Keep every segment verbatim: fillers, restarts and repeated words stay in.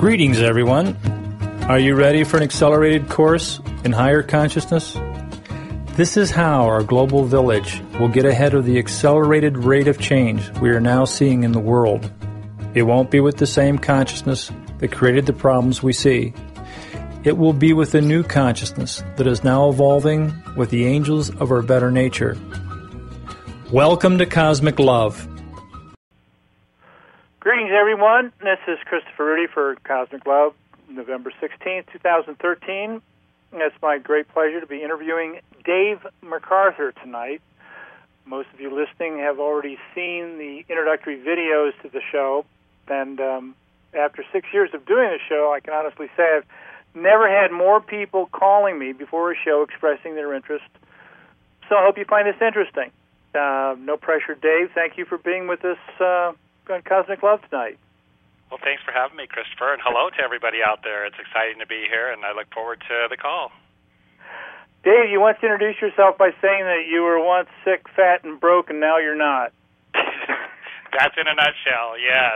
Greetings, everyone. Are you ready for an accelerated course in higher consciousness? This is how our global village will get ahead of the accelerated rate of change we are now seeing in the world. It won't be with the same consciousness that created the problems we see. It will be with a new consciousness that is now evolving with the angels of our better nature. Welcome to Cosmic Love. Greetings, everyone. This is Christopher Rudy for Cosmic Love, November sixteenth, twenty thirteen. It's my great pleasure to be interviewing Dave MacArthur tonight. Most of you listening have already seen the introductory videos to the show, and um, after six years of doing the show, I can honestly say I've never had more people calling me before a show expressing their interest. So I hope you find this interesting. Uh, no pressure, Dave. Thank you for being with us uh, on Cosmic Love tonight. Well, thanks for having me, Christopher, and hello to everybody out there. It's exciting to be here, and I look forward to the call. Dave, you once introduced yourself by saying that you were once sick, fat, and broke, and now you're not. That's in a nutshell, yes.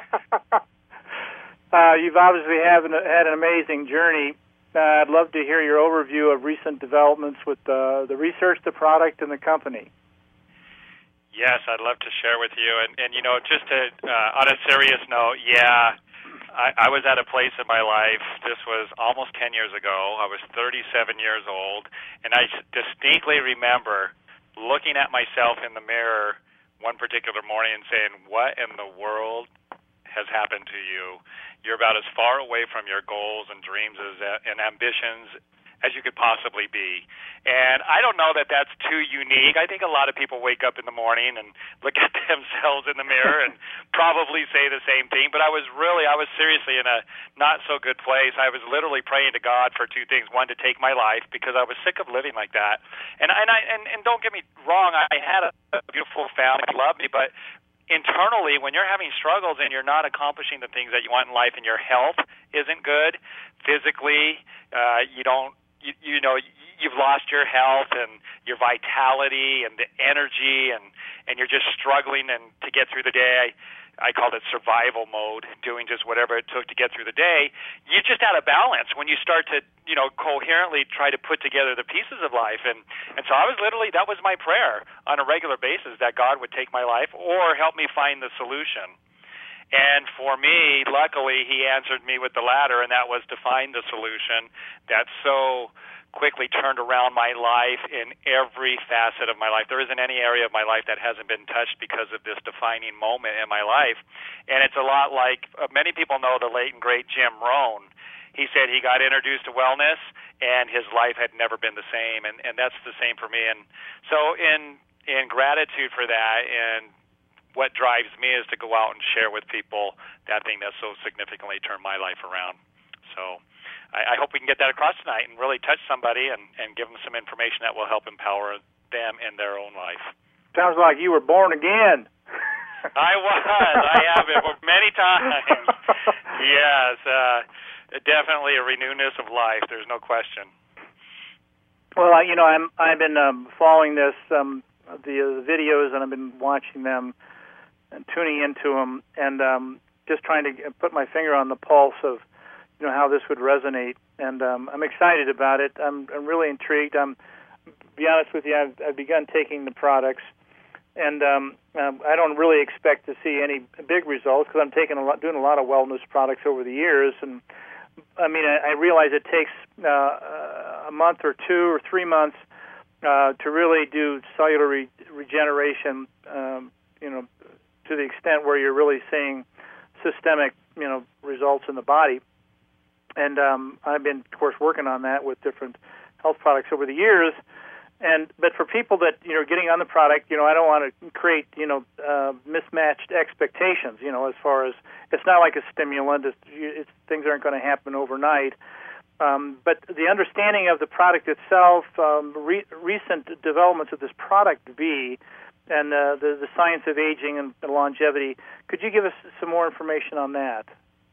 uh, you've obviously have an, had an amazing journey. Uh, I'd love to hear your overview of recent developments with uh, the research, the product, and the company. Yes, I'd love to share with you. And, and you know, just to, uh, on a serious note, yeah, I, I was at a place in my life, this was almost ten years ago. I was thirty-seven years old, and I distinctly remember looking at myself in the mirror one particular morning and saying, what in the world has happened to you? You're about as far away from your goals and dreams as, and ambitions as you could possibly be. And I don't know that that's too unique. I think a lot of people wake up in the morning and look at themselves in the mirror and probably say the same thing. But I was really, I was seriously in a not so good place. I was literally praying to God for two things. One, to take my life because I was sick of living like that. And and I and, and don't get me wrong, I had a beautiful family who loved me, but internally, when you're having struggles and you're not accomplishing the things that you want in life and your health isn't good, physically, uh, you don't, You, you know, you've lost your health and your vitality and the energy, and, and you're just struggling and to get through the day. I, I called it survival mode, doing just whatever it took to get through the day. You're just out of balance when you start to, you know, coherently try to put together the pieces of life. And, and so I was literally, that was my prayer on a regular basis, that God would take my life or help me find the solution. And for me, luckily, he answered me with the latter, and that was to find the solution that so quickly turned around my life in every facet of my life. There isn't any area of my life that hasn't been touched because of this defining moment in my life. And it's a lot like, uh, many people know the late and great Jim Rohn. He said he got introduced to wellness, and his life had never been the same, and, and that's the same for me. And so in in gratitude for that, and what drives me is to go out and share with people that thing that so significantly turned my life around. So I, I hope we can get that across tonight and really touch somebody and, and give them some information that will help empower them in their own life. Sounds like you were born again. I was. I have been many times. Yes, uh, definitely a renewness of life. There's no question. Well, you know, I'm, I've been um, following this, um, the, uh, the videos, and I've been watching them and tuning into them, and um, just trying to put my finger on the pulse of, you know, how this would resonate. And um, I'm excited about it. I'm, I'm really intrigued. I'm, to be honest with you, I've, I've begun taking the products, and um, um, I don't really expect to see any big results because I'm taking a lot, doing a lot of wellness products over the years. And I mean, I, I realize it takes uh, a month or two or three months uh, to really do cellular re- regeneration. Um, you know, to the extent where you're really seeing systemic, you know, results in the body. And um, I've been, of course, working on that with different health products over the years. And but for people that, you know, getting on the product, you know, I don't want to create, you know, uh, mismatched expectations. You know, as far as it's not like a stimulant. It's, it's, things aren't going to happen overnight. Um, but the understanding of the product itself, um, re- recent developments of this product V, and uh, the, the science of aging and longevity. Could you give us some more information on that?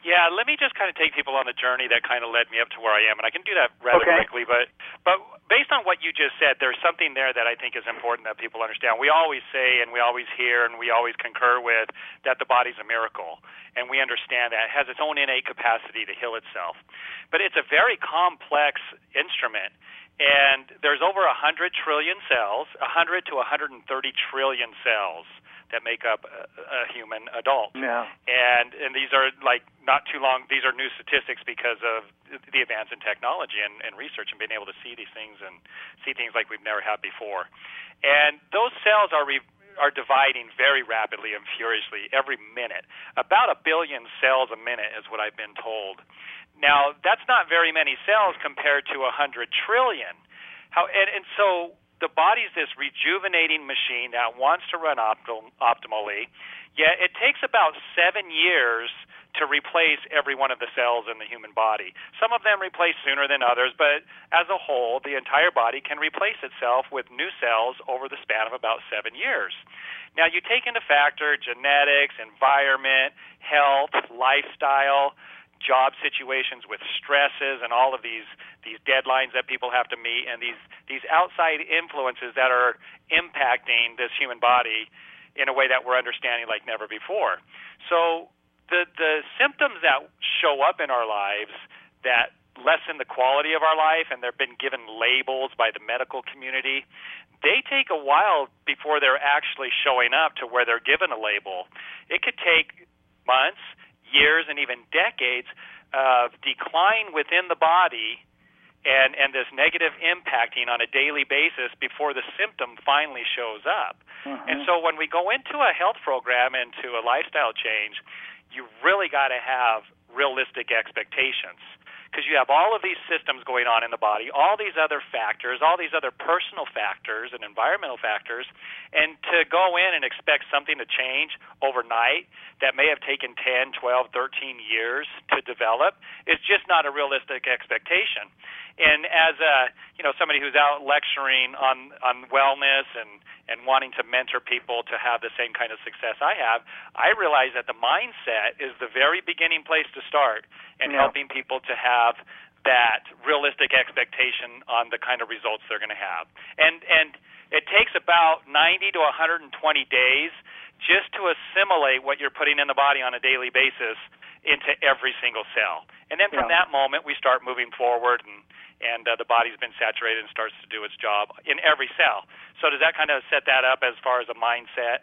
Yeah, let me just kind of take people on the journey that kind of led me up to where I am, and I can do that rather okay. quickly. But but based on what you just said, there's something there that I think is important that people understand. We always say, and we always hear, and we always concur with that the body's a miracle, and we understand that it has its own innate capacity to heal itself. But it's a very complex instrument, and there's over one hundred trillion cells, one hundred to one hundred thirty trillion cells that make up a, a human adult. Yeah. And and these are like not too long, these are new statistics because of the advance in technology and, and research and being able to see these things and see things like we've never had before. And those cells are re, are dividing very rapidly and furiously every minute. About a billion cells a minute is what I've been told. Now, that's not very many cells compared to one hundred trillion. How and, and so the body's this rejuvenating machine that wants to run optim- optimally, yet it takes about seven years to replace every one of the cells in the human body. Some of them replace sooner than others, but as a whole, the entire body can replace itself with new cells over the span of about seven years. Now, you take into factor genetics, environment, health, lifestyle, job situations with stresses and all of these these deadlines that people have to meet and these these outside influences that are impacting this human body in a way that we're understanding like never before. So the the symptoms that show up in our lives that lessen the quality of our life, and they've been given labels by the medical community, they take a while before they're actually showing up to where they're given a label. It could take months, years, and even decades of decline within the body and, and this negative impacting on a daily basis before the symptom finally shows up. Uh-huh. And so when we go into a health program, into a lifestyle change, you really got to have realistic expectations, because you have all of these systems going on in the body, all these other factors, all these other personal factors and environmental factors, and to go in and expect something to change overnight that may have taken ten, twelve, thirteen years to develop is just not a realistic expectation. And as a, you know, somebody who's out lecturing on, on wellness and, and wanting to mentor people to have the same kind of success I have, I realize that the mindset is the very beginning place to start in yeah. helping people to have that realistic expectation on the kind of results they're going to have. And and it takes about ninety to one hundred twenty days just to assimilate what you're putting in the body on a daily basis into every single cell. And then from yeah. that moment, we start moving forward, and, and uh, the body's been saturated and starts to do its job in every cell. So does that kind of set that up as far as a mindset?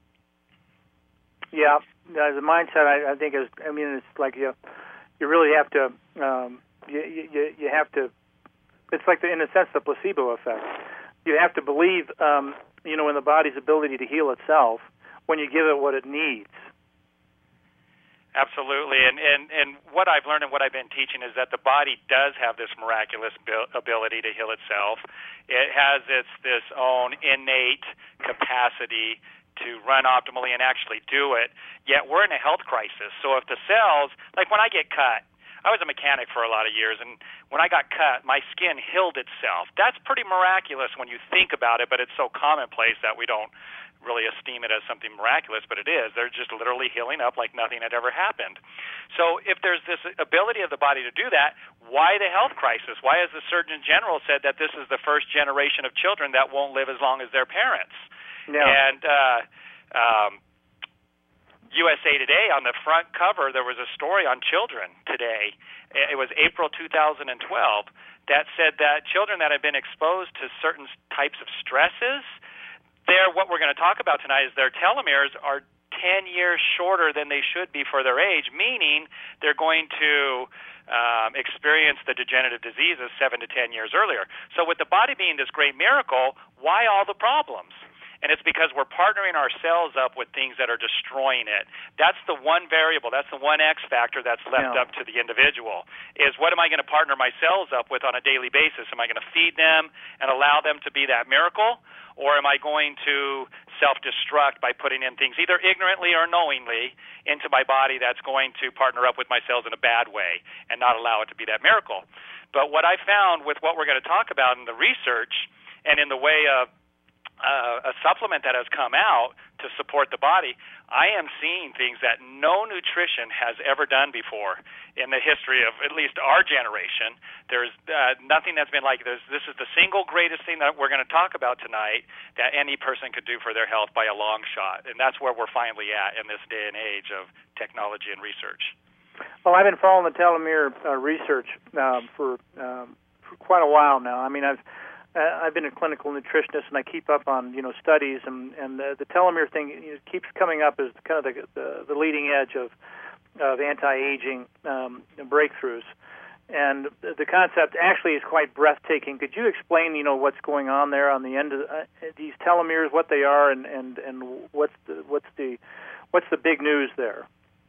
Yeah, uh, the mindset, I, I think, is, I mean, it's like you you really have to, um, you, you, you have to, it's like, the, in a sense, the placebo effect. You have to believe, um, you know, in the body's ability to heal itself when you give it what it needs. Absolutely, and, and, and what I've learned and what I've been teaching is that the body does have this miraculous ability to heal itself. It has its this own innate capacity to run optimally and actually do it, yet we're in a health crisis. So if the cells, like when I get cut, I was a mechanic for a lot of years, and when I got cut, my skin healed itself. That's pretty miraculous when you think about it, but it's so commonplace that we don't really esteem it as something miraculous, but it is. They're just literally healing up like nothing had ever happened. So if there's this ability of the body to do that, why the health crisis? Why has the Surgeon General said that this is the first generation of children that won't live as long as their parents? Yeah. And uh, um, U S A Today, on the front cover, there was a story on children today. It was April two thousand twelve that said that children that have been exposed to certain types of stresses, they're, what we're going to talk about tonight is their telomeres are ten years shorter than they should be for their age, meaning they're going to um, experience the degenerative diseases seven to ten years earlier. So with the body being this great miracle, why all the problems? And it's because we're partnering ourselves up with things that are destroying it. That's the one variable, that's the one X factor that's left yeah. up to the individual, is what am I going to partner my cells up with on a daily basis? Am I going to feed them and allow them to be that miracle? Or am I going to self-destruct by putting in things, either ignorantly or knowingly, into my body that's going to partner up with my cells in a bad way and not allow it to be that miracle? But what I found with what we're going to talk about in the research and in the way of Uh, a supplement that has come out to support the body, I am seeing things that no nutrition has ever done before in the history of at least our generation. There's uh, nothing that's been like this. This is the single greatest thing that we're going to talk about tonight that any person could do for their health by a long shot, and that's where we're finally at in this day and age of technology and research. Well, I've been following the telomere uh, research uh, for, um, for quite a while now. I mean, I've Uh, I've been a clinical nutritionist, and I keep up on you know studies, and and the, the telomere thing you know, keeps coming up as kind of the the, the leading edge of of anti-aging um, breakthroughs, and the, the concept actually is quite breathtaking. Could you explain you know what's going on there on the end of uh, these telomeres, what they are, and, and, and what's the what's the what's the big news there?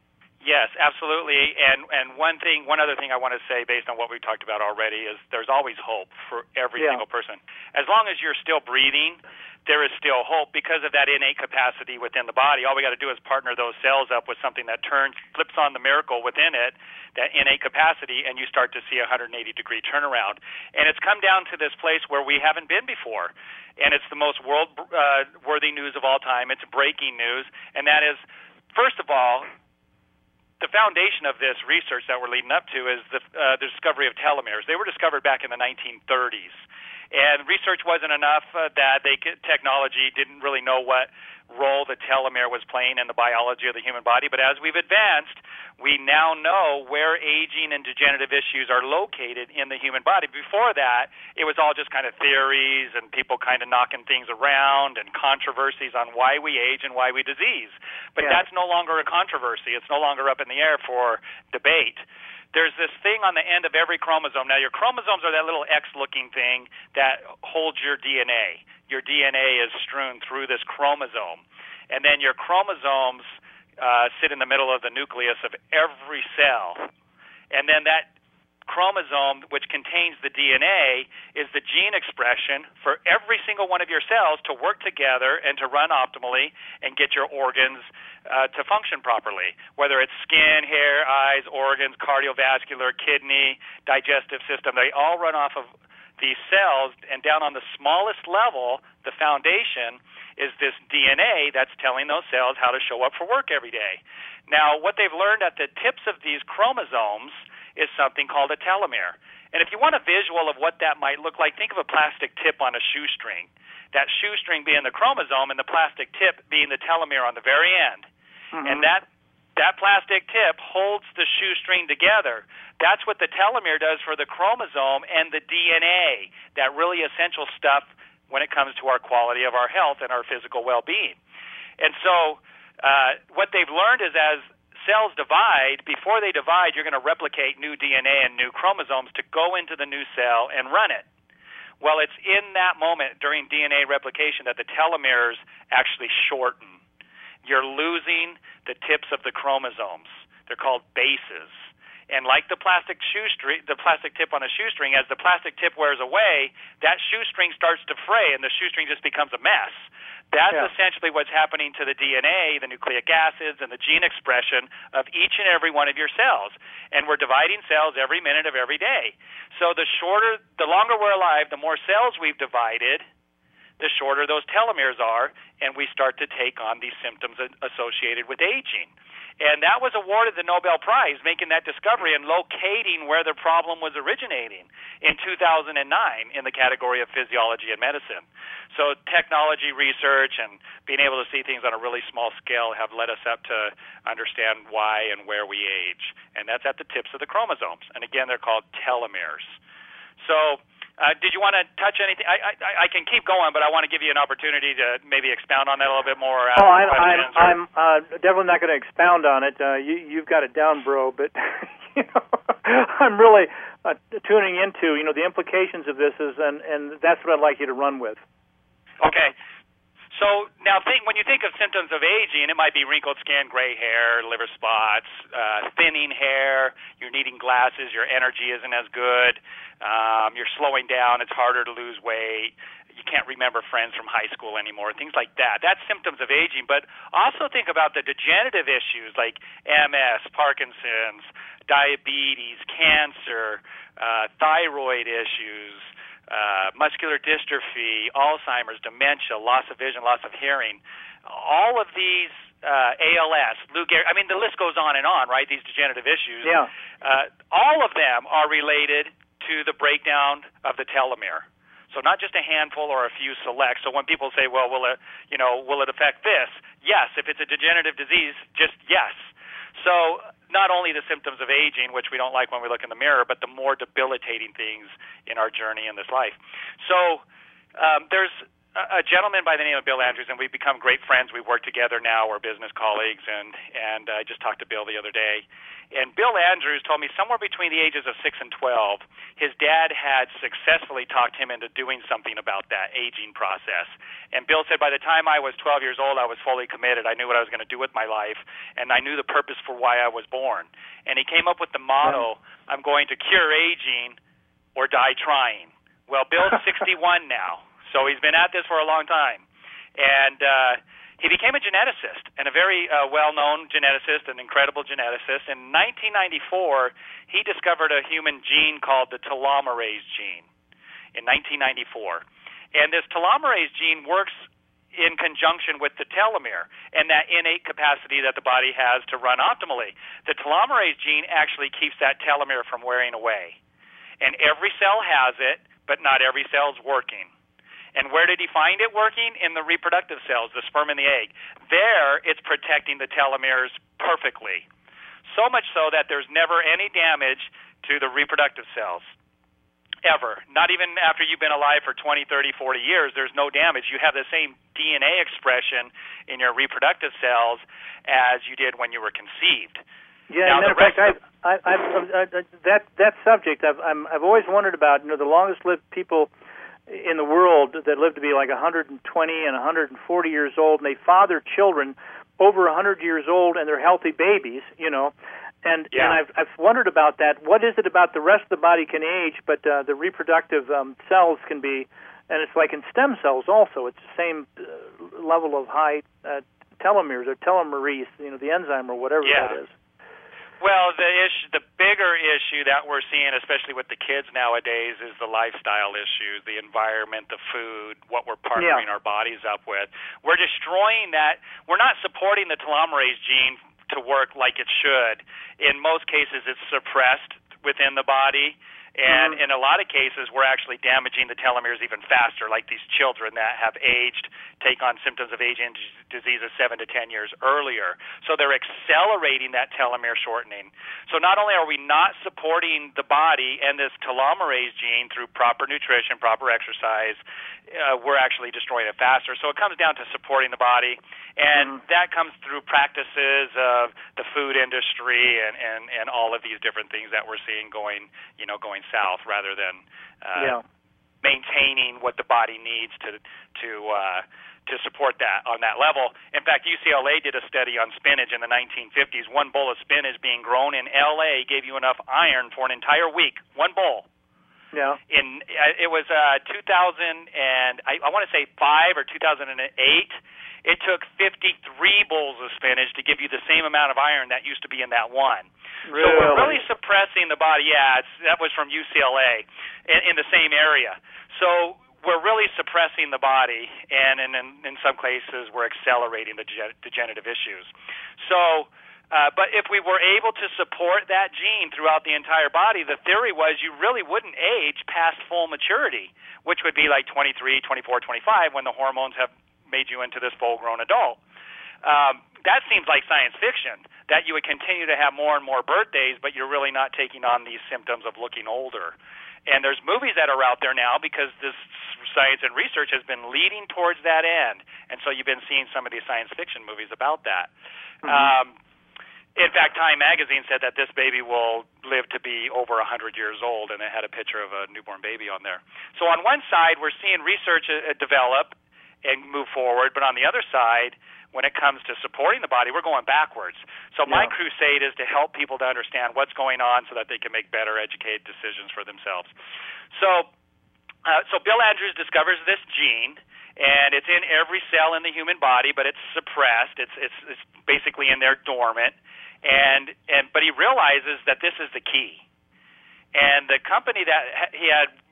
Yes, absolutely. And and one thing, one other thing I want to say based on what we talked about already is there's always hope for every yeah. single person. As long as you're still breathing, there is still hope because of that innate capacity within the body. All we got to do is partner those cells up with something that turns, flips on the miracle within it, that innate capacity, and you start to see a one hundred eighty degree turnaround. And it's come down to this place where we haven't been before. And it's the most world-worthy uh, news of all time. It's breaking news. And that is, first of all, the foundation of this research that we're leading up to is the, uh, the discovery of telomeres. They were discovered back in the nineteen thirties, and research wasn't enough. Uh, that they could, technology didn't really know what role the telomere was playing in the biology of the human body. But as we've advanced, we now know where aging and degenerative issues are located in the human body. Before that, it was all just kind of theories and people kind of knocking things around and controversies on why we age and why we disease. But yeah. that's no longer a controversy. It's no longer up in the air for debate. There's this thing on the end of every chromosome. Now, your chromosomes are that little X-looking thing that holds your D N A. Your D N A is strewn through this chromosome. And then your chromosomes uh, sit in the middle of the nucleus of every cell. And then that chromosome, which contains the D N A, is the gene expression for every single one of your cells to work together and to run optimally and get your organs uh, to function properly, whether it's skin, hair, eyes, organs, cardiovascular, kidney, digestive system. They all run off of these cells, and down on the smallest level, the foundation is this D N A that's telling those cells how to show up for work every day. Now, what they've learned at the tips of these chromosomes is something called a telomere. And if you want a visual of what that might look like, think of a plastic tip on a shoestring. That shoestring being the chromosome and the plastic tip being the telomere on the very end. Mm-hmm. And that that plastic tip holds the shoestring together. That's what the telomere does for the chromosome and the D N A, that really essential stuff when it comes to our quality of our health and our physical well-being. And so uh, what they've learned is as cells divide, before they divide, you're going to replicate new D N A and new chromosomes to go into the new cell and run it. Well, it's in that moment during D N A replication that the telomeres actually shorten. You're losing the tips of the chromosomes. They're called bases. And like the plastic shoestring, the plastic tip on a shoestring, as the plastic tip wears away, that shoestring starts to fray and the shoestring just becomes a mess. That's yeah. essentially what's happening to the D N A, the nucleic acids, and the gene expression of each and every one of your cells. And we're dividing cells every minute of every day. So the shorter, the longer we're alive, the more cells we've divided, the shorter those telomeres are, and we start to take on these symptoms associated with aging. And that was awarded the Nobel Prize, making that discovery and locating where the problem was originating in two thousand nine in the category of physiology and medicine. So technology research and being able to see things on a really small scale have led us up to understand why and where we age. And that's at the tips of the chromosomes. And again, they're called telomeres. So Uh, did you want to touch anything? I, I, I can keep going, but I want to give you an opportunity to maybe expound on that a little bit more. Oh, I, I'm, or... I'm uh, definitely not going to expound on it. Uh, you, you've got it down, bro. But you know, I'm really uh, tuning into you know the implications of this, is, and and that's what I'd like you to run with. Okay. So now, think when you think of symptoms of aging, it might be wrinkled skin, gray hair, liver spots, uh, thinning hair. You're needing glasses. Your energy isn't as good. Um, you're slowing down. It's harder to lose weight. You can't remember friends from high school anymore. Things like that. That's symptoms of aging. But also think about the degenerative issues like M S, Parkinson's, diabetes, cancer, uh, thyroid issues. Uh, muscular dystrophy, Alzheimer's, dementia, loss of vision, loss of hearing. all of these uh, A L S, Lou Gehrig, I mean, the list goes on and on, right, these degenerative issues. Yeah. Uh, all of them are related to the breakdown of the telomere. So not just a handful or a few select. So when people say, well, will it, you know, will it affect this? Yes. If it's a degenerative disease, just yes. So not only the symptoms of aging, which we don't like when we look in the mirror, but the more debilitating things in our journey in this life. So um, there's a gentleman by the name of Bill Andrews, and we've become great friends. We work together now. We're business colleagues, and, and I just talked to Bill the other day. And Bill Andrews told me somewhere between the ages of six and twelve, his dad had successfully talked him into doing something about that aging process. And Bill said, by the time I was twelve years old, I was fully committed. I knew what I was going to do with my life, and I knew the purpose for why I was born. And he came up with the motto, I'm going to cure aging or die trying. Well, Bill's sixty-one now. So he's been at this for a long time. And uh, he became a geneticist, and a very uh, well-known geneticist, an incredible geneticist. In nineteen ninety-four, he discovered a human gene called the telomerase gene in nineteen ninety-four. And this telomerase gene works in conjunction with the telomere and that innate capacity that the body has to run optimally. The telomerase gene actually keeps that telomere from wearing away. And every cell has it, but not every cell is working. And where did he find it working? In the reproductive cells, the sperm and the egg. There, it's protecting the telomeres perfectly. So much so that there's never any damage to the reproductive cells, ever. Not even after you've been alive for twenty, thirty, forty years, there's no damage. You have the same D N A expression in your reproductive cells as you did when you were conceived. Yeah, now, matter of fact, I've, I've, I've, I've, that, that subject I've, I'm, I've always wondered about. You know, the longest-lived people in the world that live to be like one hundred twenty and one hundred forty years old, and they father children over one hundred years old, and they're healthy babies, you know. And yeah. and I've I've wondered about that. What is it about the rest of the body can age, but uh, the reproductive um, cells can be, and it's like in stem cells also. It's the same uh, level of high uh, telomeres or telomerase, you know, the enzyme or whatever yeah. that is. Well, the issue, the bigger issue that we're seeing, especially with the kids nowadays, is the lifestyle issues, the environment, the food, what we're partnering yeah. our bodies up with. We're destroying that. We're not supporting the telomerase gene to work like it should. In most cases, it's suppressed within the body. And mm-hmm. in a lot of cases, we're actually damaging the telomeres even faster, like these children that have aged, take on symptoms of aging diseases seven to ten years earlier. So they're accelerating that telomere shortening. So not only are we not supporting the body and this telomerase gene through proper nutrition, proper exercise, uh, we're actually destroying it faster. So it comes down to supporting the body, and mm-hmm. that comes through practices of the food industry and, and, and all of these different things that we're seeing going, you know, going south rather than uh, yeah. maintaining what the body needs to to uh, to support that on that level. In fact, U C L A did a study on spinach in the nineteen fifties. One bowl of spinach being grown in L A gave you enough iron for an entire week. One bowl. Yeah. In uh, it was uh, two thousand and I, I want to say five or two thousand eight. It took fifty-three bowls of spinach to give you the same amount of iron that used to be in that one. Really? So we're really suppressing the body. Yeah, it's, that was from U C L A in, in the same area. So we're really suppressing the body, and in, in, in some cases we're accelerating the degenerative issues. So, uh, but if we were able to support that gene throughout the entire body, the theory was you really wouldn't age past full maturity, which would be like twenty-three, twenty-four, twenty-five, when the hormones have made you into this full-grown adult. Um, that seems like science fiction, that you would continue to have more and more birthdays, but you're really not taking on these symptoms of looking older. And there's movies that are out there now because this science and research has been leading towards that end. And so you've been seeing some of these science fiction movies about that. Mm-hmm. Um, in fact, Time magazine said that this baby will live to be over one hundred years old, and it had a picture of a newborn baby on there. So on one side, we're seeing research uh, develop and move forward, but on the other side, when it comes to supporting the body, we're going backwards. So my yeah. crusade is to help people to understand what's going on so that they can make better educated decisions for themselves. So uh, so Bill Andrews discovers this gene, and it's in every cell in the human body, but it's suppressed. It's it's, it's basically in there dormant. And, and but he realizes that this is the key. And the company that he had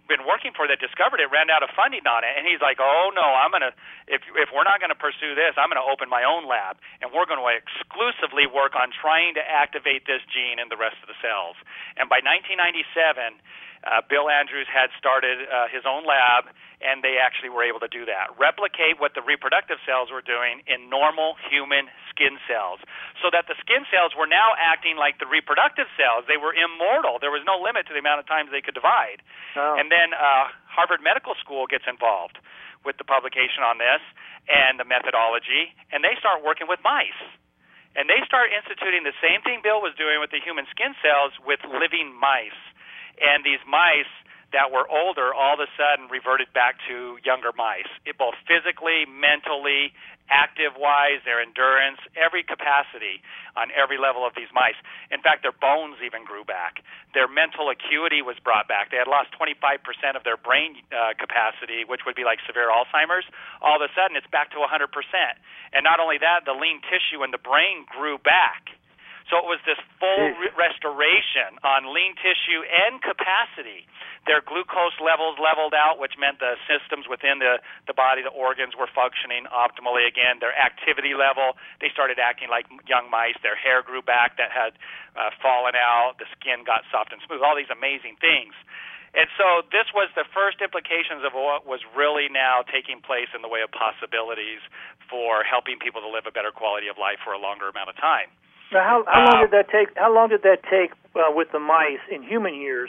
been working for that discovered it ran out of funding on it, and he's like, oh no, I'm gonna if if we're not going to pursue this, I'm going to open my own lab, and we're going to exclusively work on trying to activate this gene in the rest of the cells. And by nineteen ninety-seven, uh, Bill Andrews had started uh, his own lab, and they actually were able to do that, replicate what the reproductive cells were doing in normal human skin cells, so that the skin cells were now acting like the reproductive cells. They were immortal. There was no limit to the amount of times they could divide. Oh. And then uh, Harvard Medical School gets involved with the publication on this and the methodology, and they start working with mice. And they start instituting the same thing Bill was doing with the human skin cells with living mice. And these mice that were older all of a sudden reverted back to younger mice, it, both physically, mentally, active-wise, their endurance, every capacity on every level of these mice. In fact, their bones even grew back. Their mental acuity was brought back. They had lost twenty-five percent of their brain uh, capacity, which would be like severe Alzheimer's. All of a sudden, it's back to one hundred percent. And not only that, the lean tissue in the brain grew back. So it was this full re- restoration on lean tissue and capacity. Their glucose levels leveled out, which meant the systems within the, the body, the organs, were functioning optimally again. Their activity level, they started acting like young mice. Their hair grew back that had uh, fallen out. The skin got soft and smooth, all these amazing things. And so this was the first implications of what was really now taking place in the way of possibilities for helping people to live a better quality of life for a longer amount of time. Now, how, how long did that take? How long did that take uh, with the mice in human years?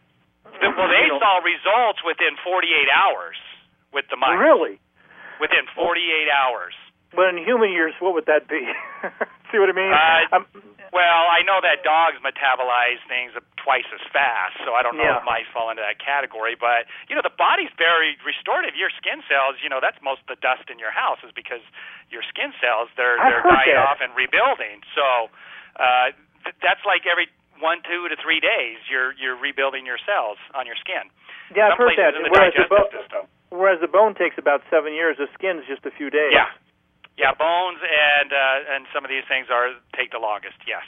Well, they saw results within forty-eight hours with the mice. Really? Within forty-eight hours. But in human years, what would that be? See what I mean? Uh, well, I know that dogs metabolize things twice as fast, so I don't know yeah. if mice fall into that category. But, you know, the body's very restorative. Your skin cells, you know, that's most of the dust in your house is because your skin cells, they're, they're dying that. off and rebuilding. So uh, th- that's like every one, two to three days, you're you're rebuilding your cells on your skin. Yeah, I've Some heard that. in the Whereas the, digestive bo- system. whereas the bone takes about seven years, the skin's just a few days. Yeah. Yeah, bones and uh, and some of these things are take the longest, yes.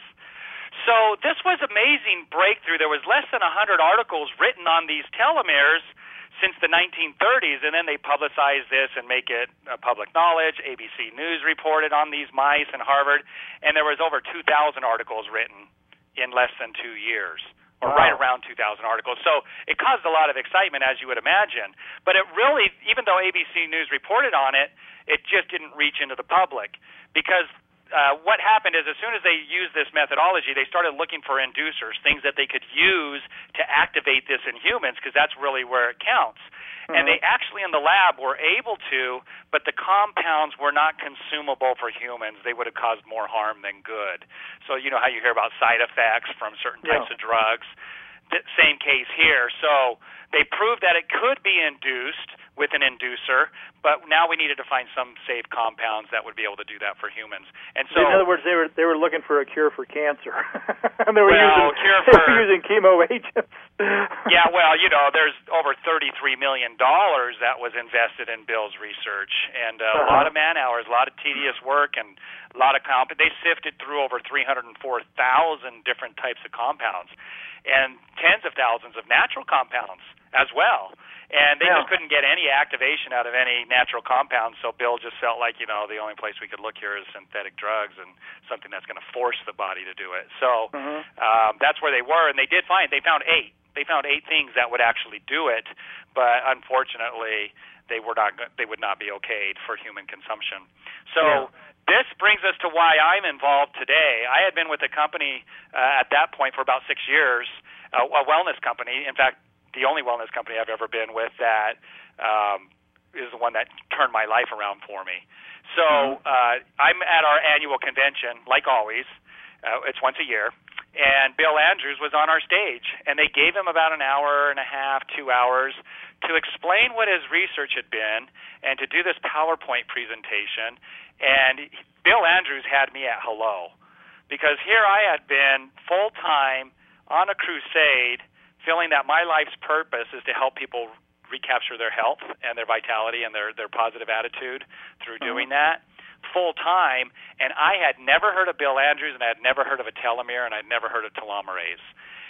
So this was amazing breakthrough. There was less than one hundred articles written on these telomeres since the nineteen thirties, and then they publicized this and make it uh, public knowledge. A B C News reported on these mice in Harvard, and there was over two thousand articles written in less than two years, or wow. right around two thousand articles. So it caused a lot of excitement, as you would imagine. But it really, even though A B C News reported on it, it just didn't reach into the public because uh, what happened is as soon as they used this methodology, they started looking for inducers, things that they could use to activate this in humans because that's really where it counts. Mm-hmm. And they actually in the lab were able to, but the compounds were not consumable for humans. They would have caused more harm than good. So you know how you hear about side effects from certain types yeah. of drugs? The same case here. So they proved that it could be induced with an inducer, but now we needed to find some safe compounds that would be able to do that for humans. And so, in other words, they were they were looking for a cure for cancer. and they were well, using, cure they for, were using chemo agents. yeah, well, you know, there's over thirty-three million dollars that was invested in Bill's research, and uh, uh-huh. a lot of man hours, a lot of tedious work, and a lot of comp. They sifted through over three hundred four thousand different types of compounds, and tens of thousands of natural compounds as well. And they yeah. just couldn't get any activation out of any natural compounds, so Bill just felt like, you know, the only place we could look here is synthetic drugs and something that's going to force the body to do it. So mm-hmm. um, that's where they were, and they did find, they found eight. They found eight things that would actually do it, but unfortunately they were not. They would not be okayed for human consumption. So yeah. this brings us to why I'm involved today. I had been with a company uh, at that point for about six years, uh, a wellness company. In fact, the only wellness company I've ever been with that um, is the one that turned my life around for me. So uh, I'm at our annual convention, like always. Uh, it's once a year. And Bill Andrews was on our stage. And they gave him about an hour and a half, two hours, to explain what his research had been and to do this PowerPoint presentation. And Bill Andrews had me at hello. Because here I had been full-time on a crusade, feeling that my life's purpose is to help people recapture their health and their vitality and their, their positive attitude through doing mm-hmm. that full time. And I had never heard of Bill Andrews, and I had never heard of a telomere, and I'd never heard of telomerase.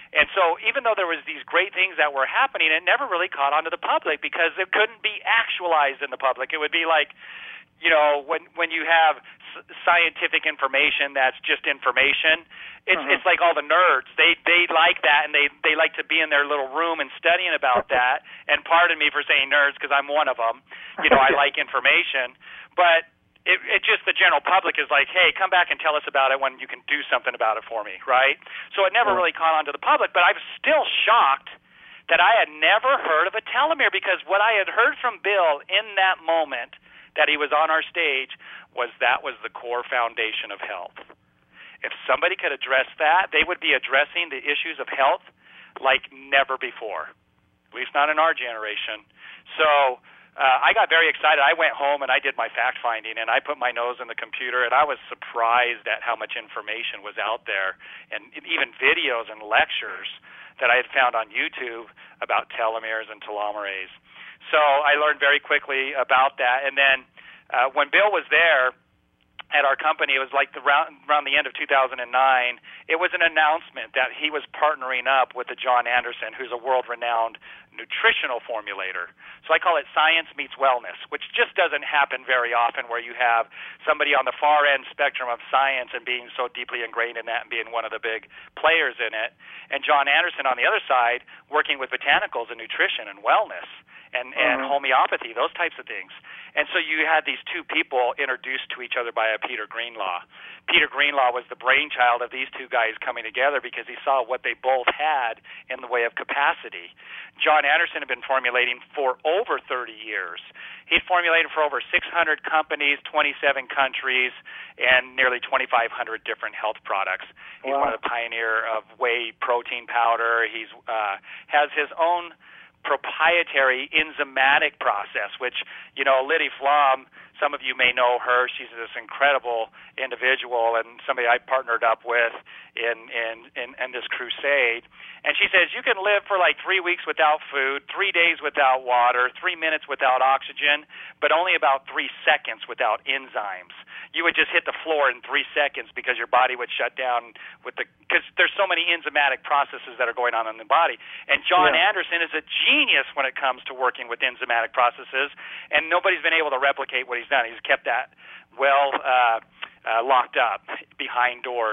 And so even though there was these great things that were happening, it never really caught on to the public because it couldn't be actualized in the public. It would be like, you know, when when you have scientific information that's just information, it's uh-huh. it's like all the nerds. They they like that, and they, they like to be in their little room and studying about that. And pardon me for saying nerds because I'm one of them. You know, I like information. But it, it just the general public is like, hey, come back and tell us about it when you can do something about it for me, right? So it never really caught on to the public. But I was still shocked that I had never heard of a telomere because what I had heard from Bill in that moment that he was on our stage was that was the core foundation of health. If somebody could address that, they would be addressing the issues of health like never before, at least not in our generation. So uh, I got very excited. I went home and I did my fact-finding, and I put my nose in the computer, and I was surprised at how much information was out there, and even videos and lectures that I had found on YouTube about telomeres and telomerase. So I learned very quickly about that. And then uh, when Bill was there at our company, it was like the round, around the end of two thousand nine, it was an announcement that he was partnering up with the John Anderson, who's a world-renowned nutritional formulator. So I call it science meets wellness, which just doesn't happen very often where you have somebody on the far end spectrum of science and being so deeply ingrained in that and being one of the big players in it, and John Anderson on the other side working with botanicals and nutrition and wellness. And, and uh-huh. homeopathy, those types of things. And so you had these two people introduced to each other by a Peter Greenlaw. Peter Greenlaw was the brainchild of these two guys coming together because he saw what they both had in the way of capacity. John Anderson had been formulating for over thirty years. He'd formulated for over six hundred companies, twenty-seven countries, and nearly twenty-five hundred different health products. He's wow. one of the pioneer of whey protein powder. He's uh, has his own proprietary enzymatic process, which, you know, Liddy Flom, some of you may know her. She's this incredible individual and somebody I partnered up with in, in, in, in this crusade. And she says you can live for like three weeks without food, three days without water, three minutes without oxygen, but only about three seconds without enzymes. You would just hit the floor in three seconds because your body would shut down with the because there's so many enzymatic processes that are going on in the body. And John yeah. Anderson is a genius when it comes to working with enzymatic processes, and nobody's been able to replicate what he's done. He's kept that well uh, uh, locked up behind doors.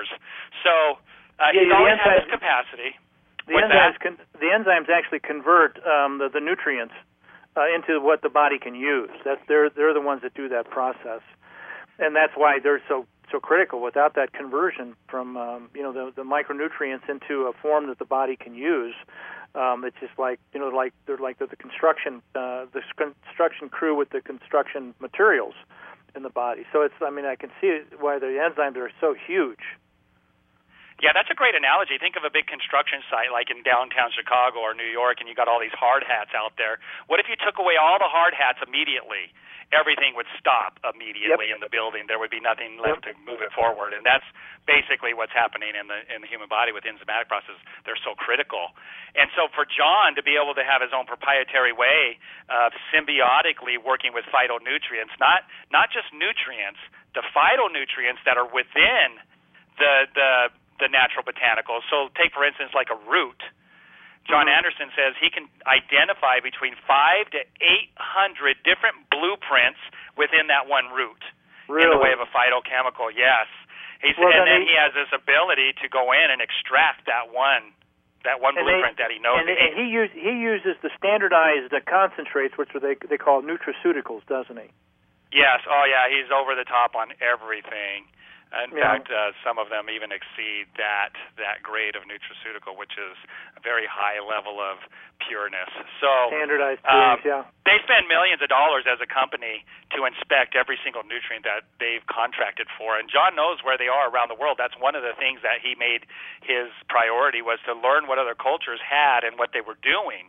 So uh, yeah, he's always enzymes, had his capacity. The enzymes, con- the enzymes actually convert um, the, the nutrients uh, into what the body can use. That's they're they're the ones that do that process. And that's why they're so so critical. Without that conversion from um, you know the, the micronutrients into a form that the body can use, um, it's just like you know like they're like the, the construction uh, the construction crew with the construction materials in the body. So it's I mean I can see why the enzymes are so huge. Yeah, that's a great analogy. Think of a big construction site like in downtown Chicago or New York, and you got all these hard hats out there. What if you took away all the hard hats immediately? Everything would stop immediately yep. in the building. There would be nothing left yep. to move it forward, and that's basically what's happening in the in the human body with enzymatic processes. They're so critical, and so for John to be able to have his own proprietary way of symbiotically working with phytonutrients, not not just nutrients, the phytonutrients that are within the the the natural botanicals. So take, for instance, like a root. John mm-hmm. Anderson says he can identify between five to eight hundred different blueprints within that one root really? in the way of a phytochemical. Yes. He said, well, and then he, he has this ability to go in and extract that one that one blueprint they, that he knows. And, and he, use, he uses the standardized uh, concentrates, which are they, they call nutraceuticals, doesn't he? Yes. Oh, yeah. He's over the top on everything. In yeah. fact, uh, some of them even exceed that that grade of nutraceutical, which is a very high level of pureness. So standardized um, purines, yeah. They spend millions of dollars as a company to inspect every single nutrient that they've contracted for. And John knows where they are around the world. That's one of the things that he made his priority was to learn what other cultures had and what they were doing.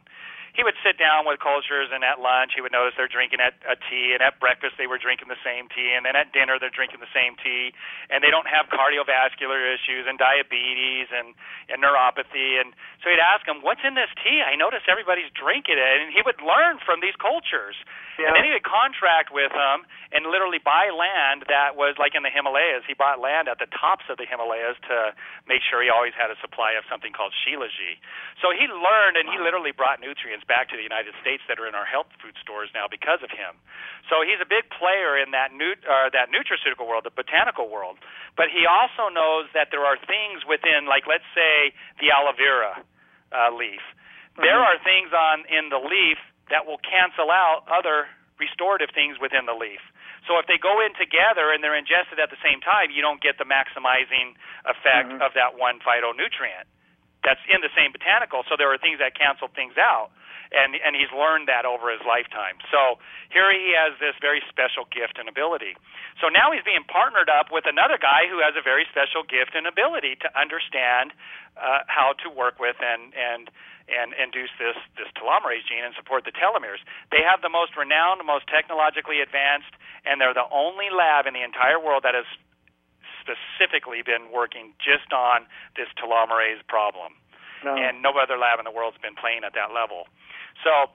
he would sit down with cultures, and at lunch he would notice they're drinking a, a tea, and at breakfast they were drinking the same tea, and then at dinner they're drinking the same tea, and they don't have cardiovascular issues and diabetes and, and neuropathy. And so he'd ask him, what's in this tea? I notice everybody's drinking it. And he would learn from these cultures. Yeah. And then he would contract with them and literally buy land that was like in the Himalayas. He bought land at the tops of the Himalayas to make sure he always had a supply of something called Shilajit. So he learned, and he literally brought nutrients back to the United States that are in our health food stores now because of him. So he's a big player in that nu- uh, that nutraceutical world, the botanical world. But he also knows that there are things within, like let's say the aloe vera uh, leaf. Mm-hmm. There are things on in the leaf that will cancel out other restorative things within the leaf. So if they go in together and they're ingested at the same time, you don't get the maximizing effect mm-hmm. of that one phytonutrient that's in the same botanical. So there are things that cancel things out, and and he's learned that over his lifetime. So here he has this very special gift and ability. So now he's being partnered up with another guy who has a very special gift and ability to understand uh, how to work with and and and induce this, this telomerase gene and support the telomeres. They have the most renowned, most technologically advanced, and they're the only lab in the entire world that has specifically been working just on this telomerase problem. No. And no other lab in the world has been playing at that level. So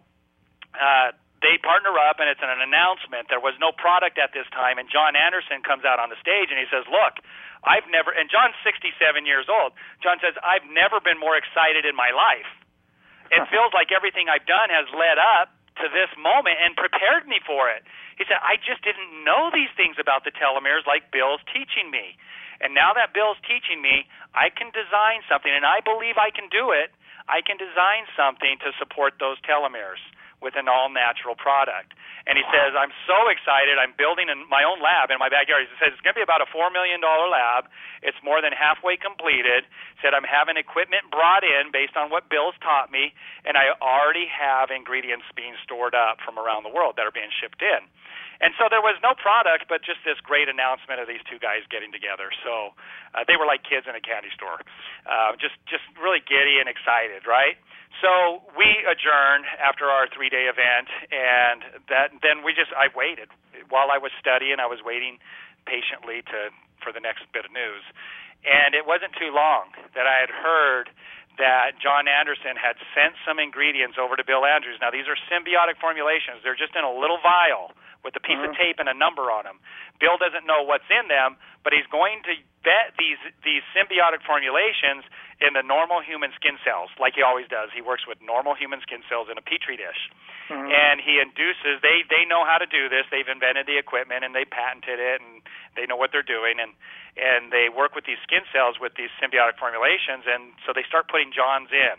uh, they partner up, and it's an announcement. There was no product at this time, and John Anderson comes out on the stage, and he says, look, I've never, and John's sixty-seven years old, John says, I've never been more excited in my life. It feels like everything I've done has led up to this moment and prepared me for it. He said, I just didn't know these things about the telomeres like Bill's teaching me. And now that Bill's teaching me, I can design something, and I believe I can do it. I can design something to support those telomeres with an all-natural product. And he says, I'm so excited. I'm building in my own lab in my backyard. He says, it's going to be about a four million dollars lab. It's more than halfway completed. He said, I'm having equipment brought in based on what Bill's taught me, and I already have ingredients being stored up from around the world that are being shipped in. And so there was no product, but just this great announcement of these two guys getting together. So uh, they were like kids in a candy store, uh, just just really giddy and excited, right? So we adjourned after our three-day event, and that then we just I waited while I was studying. I was waiting patiently to for the next bit of news, and it wasn't too long that I had heard that John Anderson had sent some ingredients over to Bill Andrews. Now, these are symbiotic formulations. They're just in a little vial with a piece mm-hmm. of tape and a number on them. Bill doesn't know what's in them, but he's going to vet these these symbiotic formulations in the normal human skin cells, like he always does. He works with normal human skin cells in a petri dish. Mm-hmm. And he induces, they, they know how to do this. They've invented the equipment, and they patented it, and they know what they're doing. And, and they work with these skin cells with these symbiotic formulations, and so they start putting Johns in.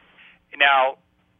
Now,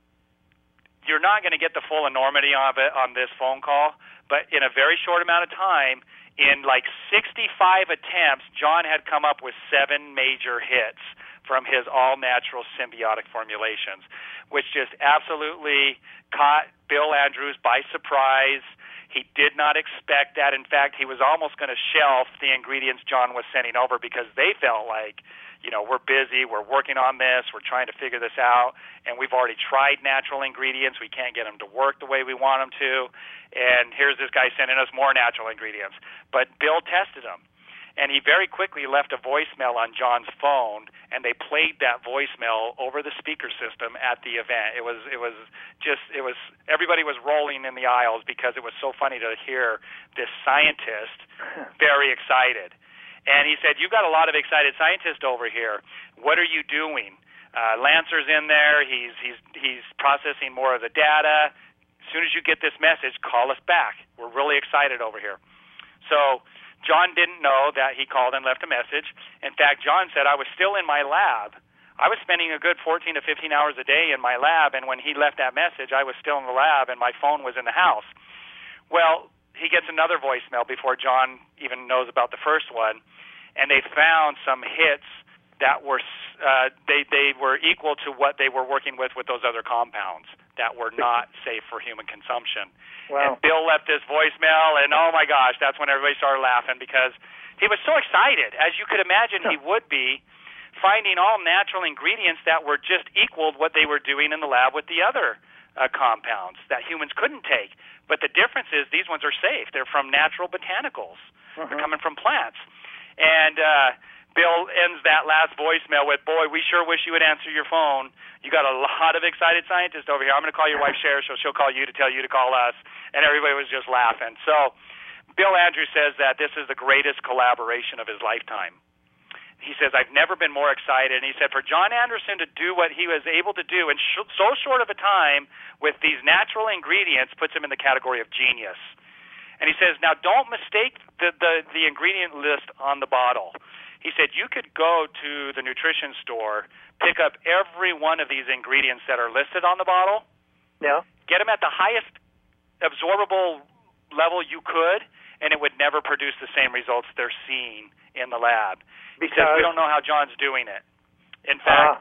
you're not going to get the full enormity of it on this phone call, but in a very short amount of time, in like sixty-five attempts, John had come up with seven major hits from his all-natural symbiotic formulations, which just absolutely caught Bill Andrews by surprise. He did not expect that. In fact, he was almost going to shelf the ingredients John was sending over because they felt like, you know, we're busy, we're working on this, we're trying to figure this out, and we've already tried natural ingredients. We can't get them to work the way we want them to, and here's this guy sending us more natural ingredients. But Bill tested them, and he very quickly left a voicemail on John's phone, and they played that voicemail over the speaker system at the event. It was it was just it was everybody was rolling in the aisles because it was so funny to hear this scientist very excited. And he said, "You've got a lot of excited scientists over here. What are you doing?" Uh, Lancer's in there. He's he's he's processing more of the data. As soon as you get this message, call us back. We're really excited over here. So John didn't know that he called and left a message. In fact, John said, I was still in my lab. I was spending a good fourteen to fifteen hours a day in my lab, and when he left that message, I was still in the lab, and my phone was in the house. Well, he gets another voicemail before John even knows about the first one, and they found some hits that were uh, they they were equal to what they were working with with those other compounds that were not safe for human consumption. Wow. And Bill left this voicemail, and oh my gosh, that's when everybody started laughing because he was so excited, as you could imagine he would be, finding all natural ingredients that were just equaled what they were doing in the lab with the other uh, compounds that humans couldn't take. But the difference is these ones are safe. They're from natural botanicals. Uh-huh. They're coming from plants. And uh, Bill ends that last voicemail with, boy, we sure wish you would answer your phone. You got a lot of excited scientists over here. I'm going to call your wife, Cher, so she'll call you to tell you to call us. And everybody was just laughing. So Bill Andrews says that this is the greatest collaboration of his lifetime. He says, I've never been more excited. And he said, for John Anderson to do what he was able to do in sh- so short of a time with these natural ingredients puts him in the category of genius. And he says, now don't mistake the, the, the ingredient list on the bottle. He said, you could go to the nutrition store, pick up every one of these ingredients that are listed on the bottle, yeah, get them at the highest absorbable level you could, and it would never produce the same results they're seeing in the lab. Because we don't know how John's doing it. In fact, uh,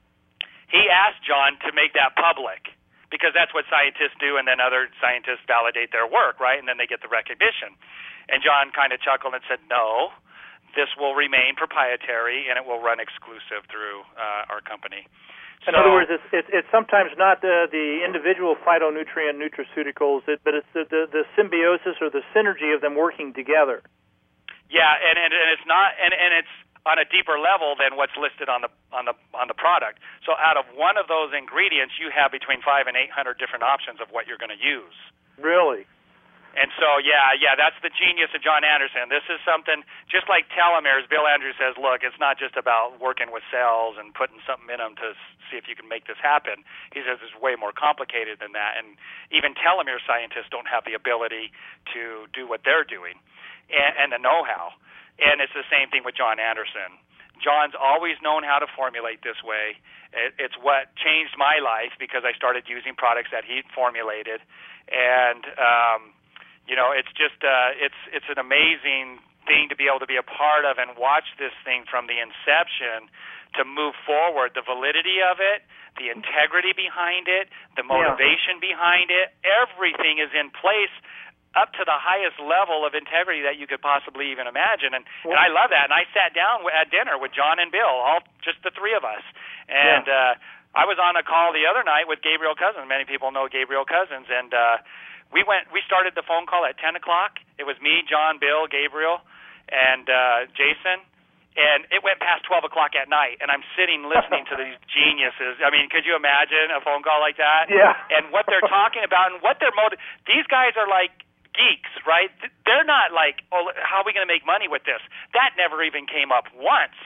he asked John to make that public because that's what scientists do, and then other scientists validate their work, right? And then they get the recognition. And John kind of chuckled and said, no, this will remain proprietary, and it will run exclusive through uh, our company. In so, other words, it's, it's, it's sometimes not the, the individual phytonutrient nutraceuticals, it, but it's the, the, the symbiosis or the synergy of them working together. Yeah, and, and, and it's not, and, and it's on a deeper level than what's listed on the on the on the product. So out of one of those ingredients, you have between five and eight hundred different options of what you're going to use. Really? And so, yeah, yeah, that's the genius of John Anderson. This is something, just like telomeres, Bill Andrews says, look, it's not just about working with cells and putting something in them to see if you can make this happen. He says it's way more complicated than that. And even telomere scientists don't have the ability to do what they're doing and, and the know-how. And it's the same thing with John Anderson. John's always known how to formulate this way. It, it's what changed my life because I started using products that he'd formulated. And, um, you know, it's just uh, it's it's an amazing thing to be able to be a part of and watch this thing from the inception to move forward. The validity of it, the integrity behind it, the motivation yeah. behind it, everything is in place up to the highest level of integrity that you could possibly even imagine. And, and I love that. And I sat down at dinner with John and Bill, all just the three of us. And yeah. uh, I was on a call the other night with Gabriel Cousins. Many people know Gabriel Cousins. And uh, we went. We started the phone call at ten o'clock. It was me, John, Bill, Gabriel, and uh, Jason. And it went past twelve o'clock at night, and I'm sitting listening to these geniuses. I mean, could you imagine a phone call like that? Yeah. And what they're talking about and what they're motiv- These guys are like geeks, right? They're not like, oh, how are we going to make money with this? That never even came up once.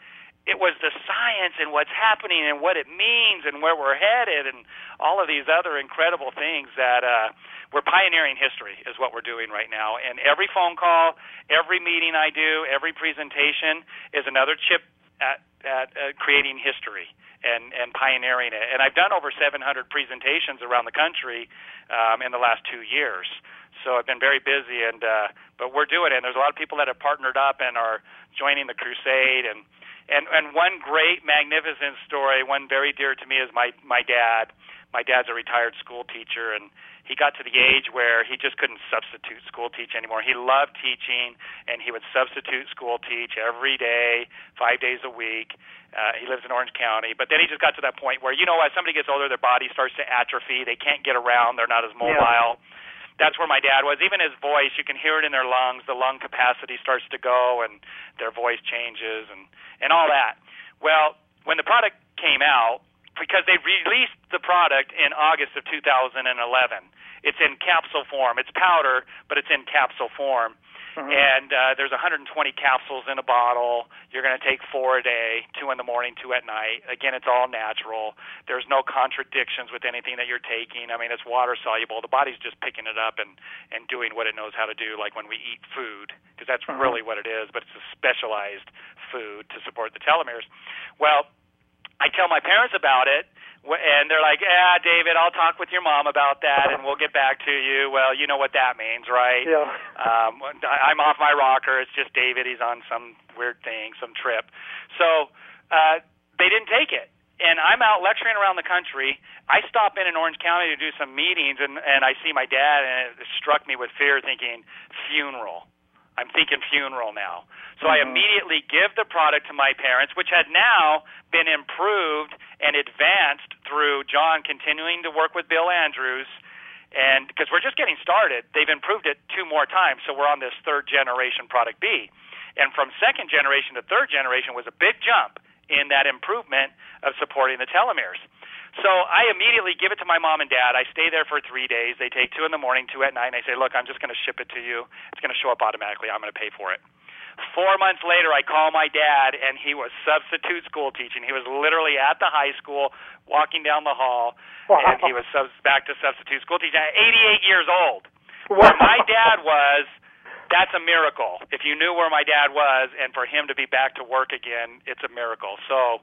It was the science and what's happening and what it means and where we're headed and all of these other incredible things that uh, we're pioneering history is what we're doing right now. And every phone call, every meeting I do, every presentation is another chip at, at uh, creating history and, and pioneering it. And I've done over seven hundred presentations around the country um, in the last two years. So I've been very busy, and uh, but we're doing it. And there's a lot of people that have partnered up and are joining the crusade. And, and, and one great, magnificent story, one very dear to me, is my, my dad. My dad's a retired school teacher, and he got to the age where he just couldn't substitute school teach anymore. He loved teaching, and he would substitute school teach every day, five days a week. Uh, he lives in Orange County. But then he just got to that point where, you know, as somebody gets older, their body starts to atrophy. They can't get around. They're not as mobile. Yeah. That's where my dad was. Even his voice, you can hear it in their lungs. The lung capacity starts to go, and their voice changes and, and all that. Well, when the product came out, because they released the product in August of two thousand eleven. It's in capsule form. It's powder, but it's in capsule form. Uh-huh. And uh, there's one hundred twenty capsules in a bottle. You're going to take four a day, two in the morning, two at night. Again, it's all natural. There's no contradictions with anything that you're taking. I mean, it's water soluble. The body's just picking it up and, and doing what it knows how to do, like when we eat food, because that's uh-huh. really what it is, but it's a specialized food to support the telomeres. Well, I tell my parents about it, and they're like, yeah, David, I'll talk with your mom about that, and we'll get back to you. Well, you know what that means, right? Yeah. Um, I'm off my rocker. It's just David. He's on some weird thing, some trip. So uh, they didn't take it. And I'm out lecturing around the country. I stop in in Orange County to do some meetings, and, and I see my dad, and it struck me with fear, thinking, funeral. I'm thinking funeral now. So mm-hmm. I immediately give the product to my parents, which had now been improved and advanced through John continuing to work with Bill Andrews. And because we're just getting started, they've improved it two more times, so we're on this third generation product B. And from second generation to third generation was a big jump in that improvement of supporting the telomeres. So I immediately give it to my mom and dad. I stay there for three days. They take two in the morning, two at night, and I say, look, I'm just going to ship it to you. It's going to show up automatically. I'm going to pay for it. Four months later, I call my dad, and he was substitute school teaching. He was literally at the high school, walking down the hall, wow. and he was sub- back to substitute school teaching at eighty-eight years old. Wow. Where my dad was, that's a miracle. If you knew where my dad was, and for him to be back to work again, it's a miracle. So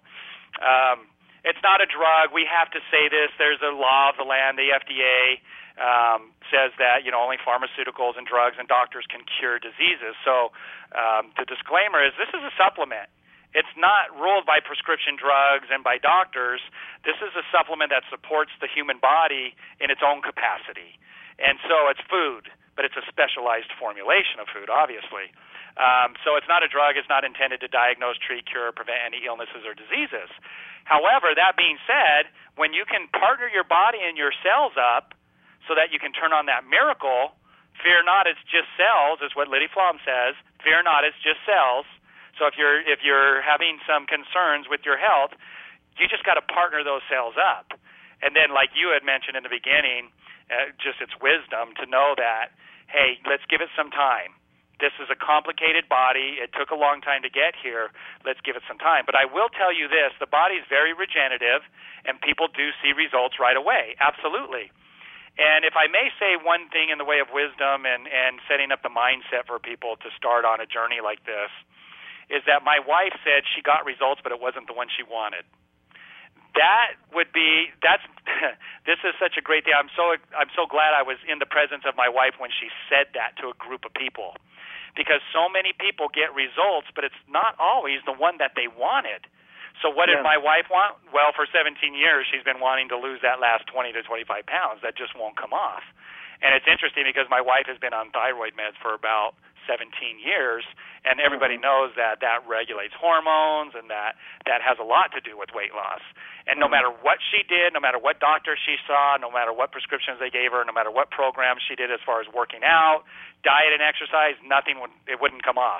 um, it's not a drug. We have to say this. There's a law of the land, the F D A. Um, says that, you know, only pharmaceuticals and drugs and doctors can cure diseases. So um, the disclaimer is this is a supplement. It's not ruled by prescription drugs and by doctors. This is a supplement that supports the human body in its own capacity. And so it's food, but it's a specialized formulation of food, obviously. Um, so it's not a drug. It's not intended to diagnose, treat, cure, or prevent any illnesses or diseases. However, that being said, when you can partner your body and your cells up so that you can turn on that miracle, fear not, it's just cells, is what Liddy Flom says. Fear not, it's just cells. So if you're if you're having some concerns with your health, you just got to partner those cells up. And then, like you had mentioned in the beginning, uh, just it's wisdom to know that, hey, let's give it some time. This is a complicated body. It took a long time to get here. Let's give it some time. But I will tell you this, the body's very regenerative, and people do see results right away. Absolutely. And if I may say one thing in the way of wisdom and, and setting up the mindset for people to start on a journey like this, is that my wife said she got results, but it wasn't the one she wanted. That would be, that's, this is such a great day. I'm so, I'm so glad I was in the presence of my wife when she said that to a group of people. Because so many people get results, but it's not always the one that they wanted. So what yeah. did my wife want? Well, for seventeen years, she's been wanting to lose that last twenty to twenty-five pounds. That just won't come off. And it's interesting because my wife has been on thyroid meds for about seventeen years, and everybody mm-hmm. knows that that regulates hormones and that that has a lot to do with weight loss. And mm-hmm. no matter what she did, no matter what doctor she saw, no matter what prescriptions they gave her, no matter what programs she did as far as working out, diet and exercise, nothing would, it wouldn't come off.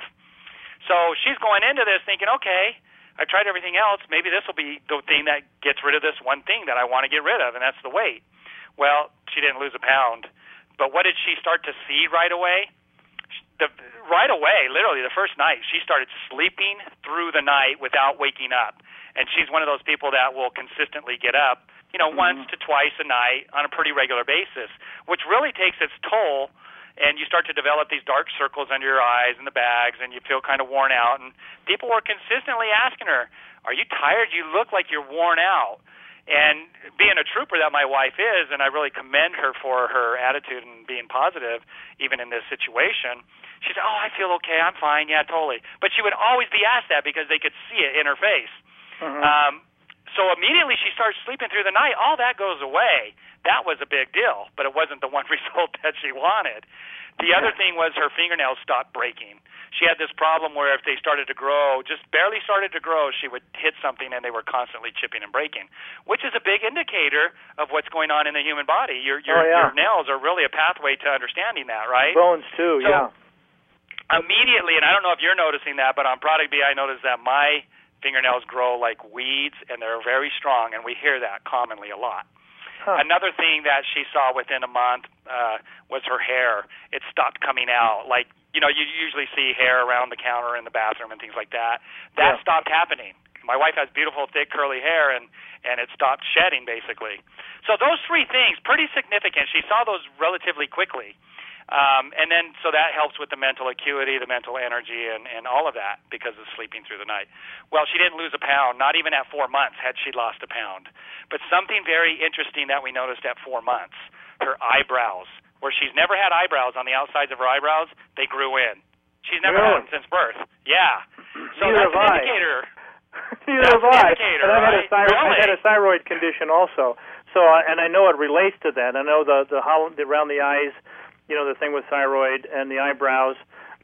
So she's going into this thinking, okay, I tried everything else. Maybe this will be the thing that gets rid of this one thing that I want to get rid of, and that's the weight. Well, she didn't lose a pound. But what did she start to see right away? The, right away, literally the first night, she started sleeping through the night without waking up. And she's one of those people that will consistently get up, you know, mm-hmm. once to twice a night on a pretty regular basis, which really takes its toll. And you start to develop these dark circles under your eyes and the bags, and you feel kind of worn out. And people were consistently asking her, are you tired? You look like you're worn out. And being a trooper that my wife is, and I really commend her for her attitude and being positive even in this situation, she said, oh, I feel okay, I'm fine, yeah, totally. But she would always be asked that because they could see it in her face. Mm-hmm. Um, so immediately she starts sleeping through the night. All that goes away. That was a big deal, but it wasn't the one result that she wanted. The other thing was her fingernails stopped breaking. She had this problem where if they started to grow, just barely started to grow, she would hit something and they were constantly chipping and breaking, which is a big indicator of what's going on in the human body. Your your, oh, yeah. your nails are really a pathway to understanding that, right? Bones too, so, yeah. Immediately, and I don't know if you're noticing that, but on Product B I noticed that my fingernails grow like weeds and they're very strong, and we hear that commonly a lot. Huh. Another thing that she saw within a month uh, was her hair. It stopped coming out. Like, you know, you usually see hair around the counter in the bathroom and things like that. That yeah. stopped happening. My wife has beautiful, thick, curly hair, and, and it stopped shedding, basically. So those three things, pretty significant. She saw those relatively quickly. Um, and then, so that helps with the mental acuity, the mental energy, and, and all of that because of sleeping through the night. Well, she didn't lose a pound, not even at four months had she lost a pound. But something very interesting that we noticed at four months, her eyebrows, where she's never had eyebrows on the outsides of her eyebrows, they grew in. She's never really? had them since birth. Yeah. So Neither that's an I. indicator. Neither have I. Indicator, and I've right? had a thyroid, really? I had a thyroid condition also. So, uh, and I know it relates to that. I know the the, hollow, the around the eyes, you know, the thing with thyroid and the eyebrows.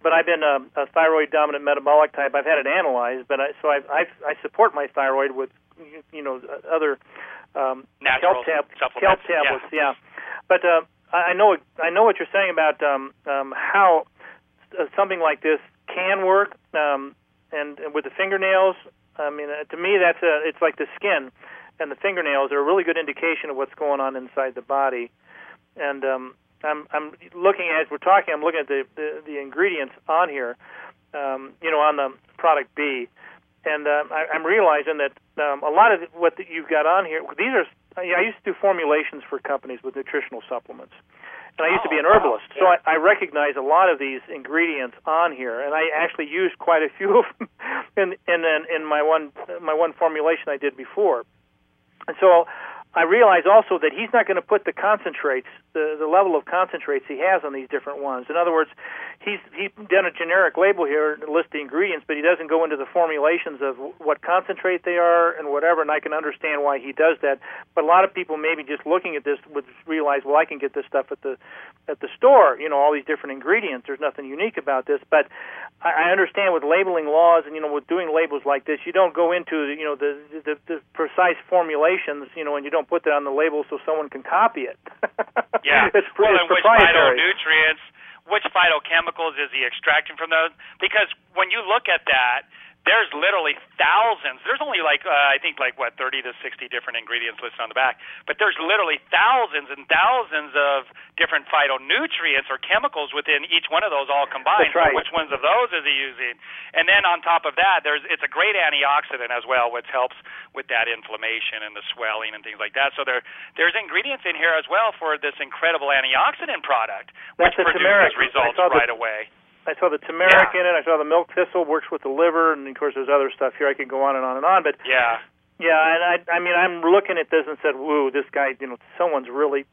but I've been a, a thyroid dominant metabolic type. I've had it analyzed, but I, so I I I support my thyroid with you know other um, natural kelp, tab- supplements. kelp tablets. Yeah, yeah. But uh, I know I know what you're saying about um, um, how uh, something like this can work, um, and, and with the fingernails. I mean, uh, to me, that's a it's like the skin and the fingernails are a really good indication of what's going on inside the body. And um, I'm I'm looking at as we're talking, I'm looking at the the, the ingredients on here, um, you know, on the product B, and uh, I, I'm realizing that um, a lot of what the, you've got on here, these are. I used to do formulations for companies with nutritional supplements, and I used oh, to be an herbalist, wow. yeah. so I, I recognize a lot of these ingredients on here, and I actually used quite a few of them in in in my one my one formulation I did before, and so I realize also that he's not going to put the concentrates, the, the level of concentrates he has on these different ones. In other words, he's he's done a generic label here to list the ingredients, but he doesn't go into the formulations of what concentrate they are and whatever, and I can understand why he does that. But a lot of people maybe just looking at this would realize, well, I can get this stuff at the at the store, you know, all these different ingredients. There's nothing unique about this. But I, I understand with labeling laws and, you know, with doing labels like this, you don't go into, you know, the, the, the precise formulations, you know, and you don't put that on the label so someone can copy it. Yeah. it's, well, it's and which proprietary. phytonutrients, which phytochemicals is he extracting from those? Because when you look at that, there's literally thousands. There's only like, uh, I think like, what, thirty to sixty different ingredients listed on the back. But there's literally thousands and thousands of different phytonutrients or chemicals within each one of those all combined. That's right. So which ones of those is he using? And then on top of that, there's it's a great antioxidant as well, which helps with that inflammation and the swelling and things like that. So there there's ingredients in here as well for this incredible antioxidant product, which That's the produces turmeric. results the, right away. I saw the turmeric Yeah. in it. I saw the milk thistle works with the liver, and of course there's other stuff here. I could go on and on and on, but Yeah. yeah, and I, I mean, I'm looking at this and said, "Woo, this guy, you know, someone's really,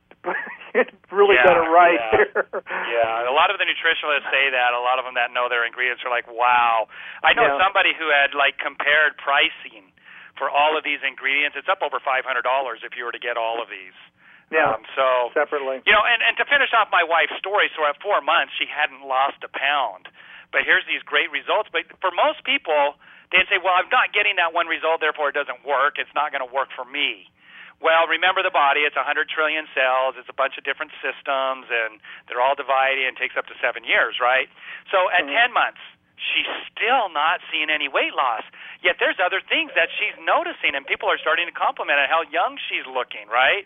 really Yeah, done it right yeah. here." Yeah, a lot of the nutritionalists say that. A lot of them that know their ingredients are like, "Wow." I know Yeah. somebody who had like compared pricing for all of these ingredients. It's up over five hundred dollars if you were to get all of these. Yeah, Um, so separately. You know, and, and to finish off my wife's story, so at four months she hadn't lost a pound. But here's these great results. But for most people, they'd say, well, I'm not getting that one result, therefore it doesn't work. It's not going to work for me. Well, remember the body. It's one hundred trillion cells. It's a bunch of different systems, and they're all dividing, and it takes up to seven years, right? So at Mm-hmm. ten months, she's still not seeing any weight loss. Yet there's other things that she's noticing, and people are starting to compliment on how young she's looking, right?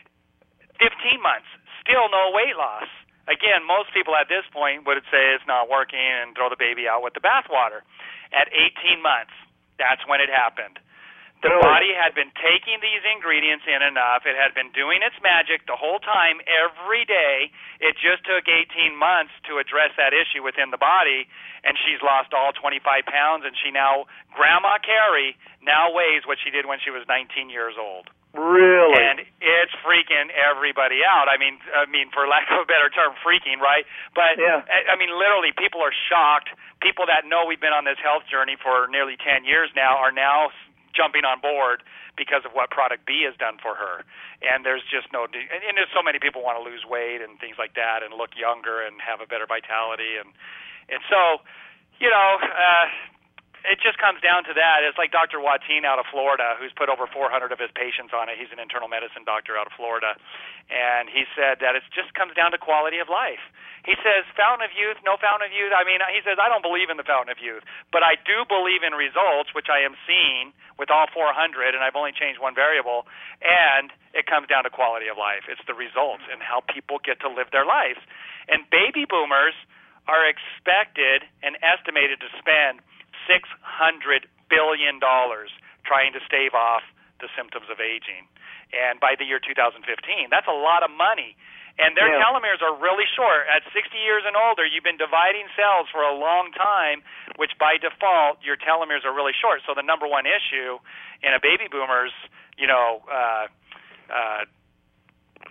fifteen months, still no weight loss. Again, most people at this point would say it's not working and throw the baby out with the bathwater. At eighteen months, that's when it happened. The Really? body had been taking these ingredients in enough. It had been doing its magic the whole time, every day. It just took eighteen months to address that issue within the body, and she's lost all twenty-five pounds, and she now, Grandma Carrie, now weighs what she did when she was nineteen years old. Really? And it's freaking everybody out. I mean, I mean, for lack of a better term, freaking, right? But Yeah. I, I mean, literally, people are shocked. People that know we've been on this health journey for nearly ten years now are now jumping on board because of what Product B has done for her. And there's just no, and, and there's so many people want to lose weight and things like that, and look younger and have a better vitality, and and so, you know. Uh, It just comes down to that. It's like Doctor Watine out of Florida, who's put over four hundred of his patients on it. He's an internal medicine doctor out of Florida. And he said that it just comes down to quality of life. He says, fountain of youth, no fountain of youth. I mean, he says, I don't believe in the fountain of youth, but I do believe in results, which I am seeing with all four hundred, and I've only changed one variable. And it comes down to quality of life. It's the results and how people get to live their lives. And baby boomers are expected and estimated to spend six hundred billion dollars trying to stave off the symptoms of aging. And by the year two thousand fifteen, that's a lot of money. And their Yeah. telomeres are really short. At sixty years and older, you've been dividing cells for a long time, which by default, your telomeres are really short. So the number one issue in a baby boomer's, you know, uh, uh,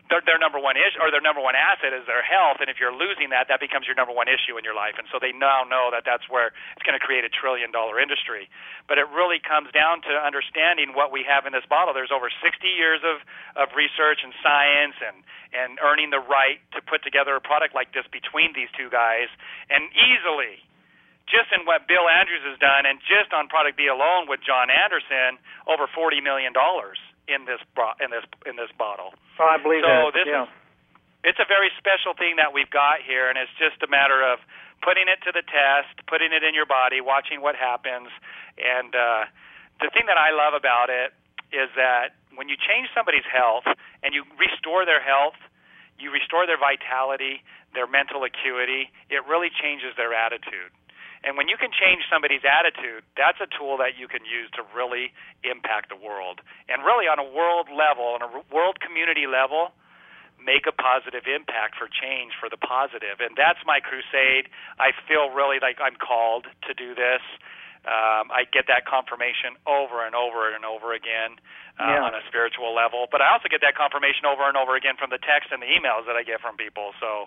their, their number one issue or their number one asset is their health, and if you're losing that, that becomes your number one issue in your life. And so they now know that that's where it's going to create a trillion dollar industry. But it really comes down to understanding what we have in this bottle. There's over sixty years of, of research and science and, and earning the right to put together a product like this between these two guys, and easily, just in what Bill Andrews has done, and just on Product B alone with John Anderson, over forty million dollars in this in this in this bottle. Oh, I believe so that. This yeah. is, it's a very special thing that we've got here, and it's just a matter of putting it to the test, putting it in your body, watching what happens. And uh, the thing that I love about it is that when you change somebody's health and you restore their health, you restore their vitality, their mental acuity, it really changes their attitude. And when you can change somebody's attitude, that's a tool that you can use to really impact the world. And really on a world level, on a world community level, make a positive impact for change, for the positive. And that's my crusade. I feel really like I'm called to do this. Um, I get that confirmation over and over and over again uh, yeah. on a spiritual level. But I also get that confirmation over and over again from the text and the emails that I get from people. So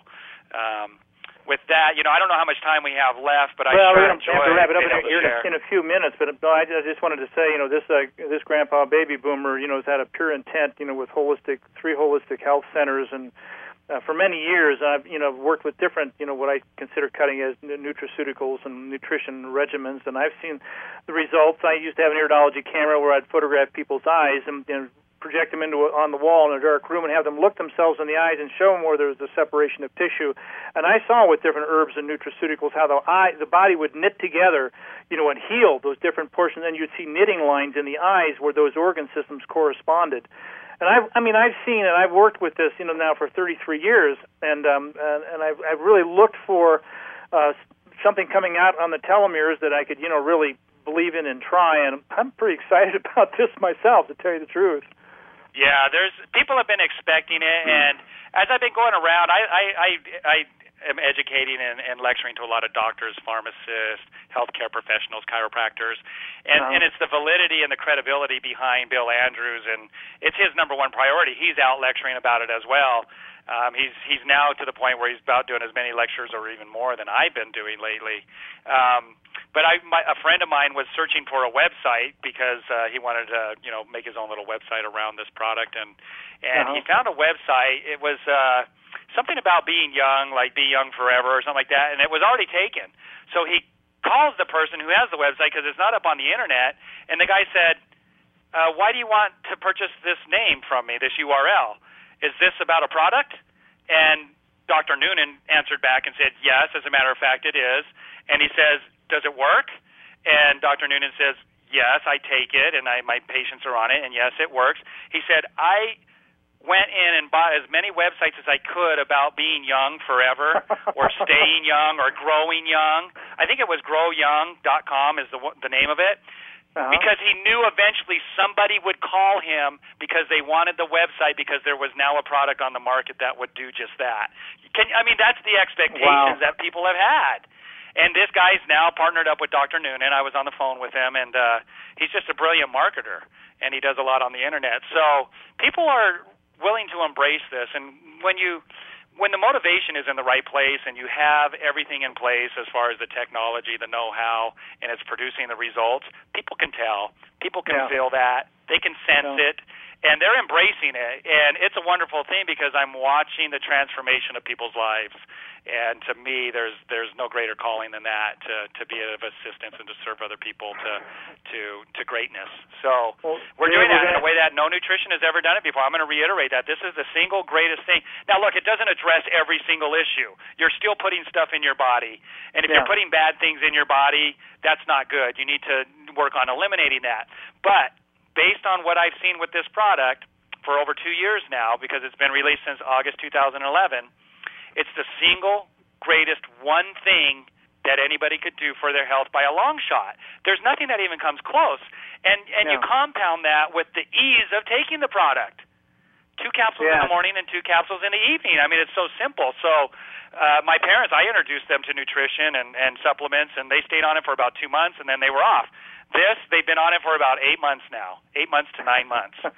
um with that, you know, I don't know how much time we have left, but I well, sure we're enjoy have to wrap it up being able to in, share. in a few minutes. But no, I just wanted to say, you know, this uh, this grandpa baby boomer, you know, has had a pure intent, you know, with holistic three holistic health centers, and uh, for many years, I've you know worked with different, you know, what I consider cutting edge nutraceuticals and nutrition regimens, and I've seen the results. I used to have an iridology camera where I'd photograph people's eyes and. and project them into a, on the wall in a dark room and have them look themselves in the eyes and show them where there's a separation of tissue. And I saw with different herbs and nutraceuticals how the eye, the body would knit together, you know, and heal those different portions. And you'd see knitting lines in the eyes where those organ systems corresponded. And I've, I mean, I've seen and I've worked with this, you know, now for thirty-three years, and um, and, and I've, I've really looked for uh, something coming out on the telomeres that I could, you know, really believe in and try. And I'm pretty excited about this myself, to tell you the truth. Yeah, there's people have been expecting it, and as I've been going around, I I I, I am educating and, and lecturing to a lot of doctors, pharmacists, healthcare professionals, chiropractors, and uh-huh. and it's the validity and the credibility behind Bill Andrews, and it's his number one priority. He's out lecturing about it as well. Um, he's he's now to the point where he's about doing as many lectures or even more than I've been doing lately. Um, But I, my, a friend of mine was searching for a website because uh, he wanted to, you know, make his own little website around this product, and and uh-huh. he found a website. It was uh, something about being young, like be young forever or something like that, and it was already taken. So he calls the person who has the website because it's not up on the internet, and the guy said, uh, "Why do you want to purchase this name from me? This U R L? Is this about a product?" And Doctor Noonan answered back and said, "Yes, as a matter of fact, it is." And he says, "Does it work?" And Doctor Noonan says, "Yes, I take it, and I, my patients are on it, and yes, it works." He said, "I went in and bought as many websites as I could about being young forever or staying young or growing young. I think it was grow young dot com is the, the name of it. Uh-huh. Because he knew eventually somebody would call him because they wanted the website because there was now a product on the market that would do just that. Can, I mean, that's the expectations wow. that people have had. And this guy's now partnered up with Doctor Noonan. I was on the phone with him, and uh, he's just a brilliant marketer, and he does a lot on the internet. So people are willing to embrace this. And when you, when the motivation is in the right place and you have everything in place as far as the technology, the know-how, and it's producing the results, people can tell. People can yeah. feel that. They can sense yeah. it. And they're embracing it. And it's a wonderful thing because I'm watching the transformation of people's lives. And to me, there's there's no greater calling than that, to to be of assistance and to serve other people to to to greatness. So well, we're yeah, doing we're that gonna... in a way that no nutrition has ever done it before. I'm going to reiterate that. This is the single greatest thing. Now, look, it doesn't address every single issue. You're still putting stuff in your body. And if yeah. you're putting bad things in your body, that's not good. You need to work on eliminating that. But based on what I've seen with this product for over two years now, because it's been released since August two thousand eleven, it's the single greatest one thing that anybody could do for their health by a long shot. There's nothing that even comes close. And and no. you compound that with the ease of taking the product. Two capsules yeah. in the morning and two capsules in the evening. I mean, it's so simple. So uh, my parents, I introduced them to nutrition and, and supplements, and they stayed on it for about two months, and then they were off. This, they've been on it for about eight months now, eight months to nine months.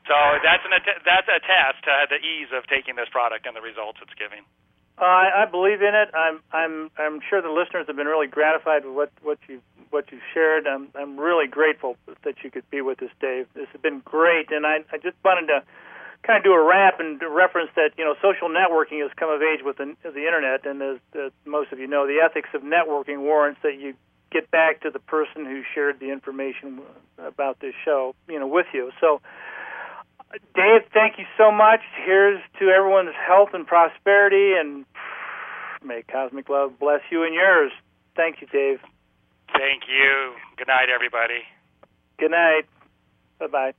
So that's an att- that's a test to the ease of taking this product and the results it's giving. Uh, I, I believe in it. I'm I'm I'm sure the listeners have been really gratified with what what you what you've shared. I'm I'm really grateful that you could be with us, Dave. This has been great, and I I just wanted to kind of do a wrap and reference that, you know, social networking has come of age with the, the internet, and as, as most of you know, the ethics of networking warrants that you get back to the person who shared the information about this show, you know, with you. So, Dave, thank you so much. Here's to everyone's health and prosperity, and may cosmic love bless you and yours. Thank you, Dave. Thank you. Good night, everybody. Good night. Bye-bye.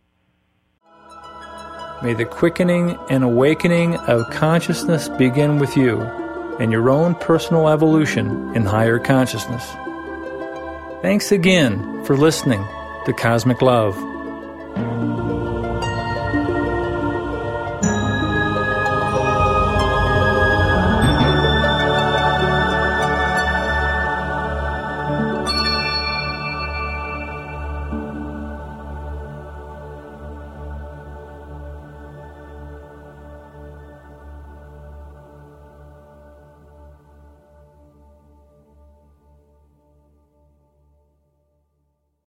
May the quickening and awakening of consciousness begin with you and your own personal evolution in higher consciousness. Thanks again for listening to Cosmic Love.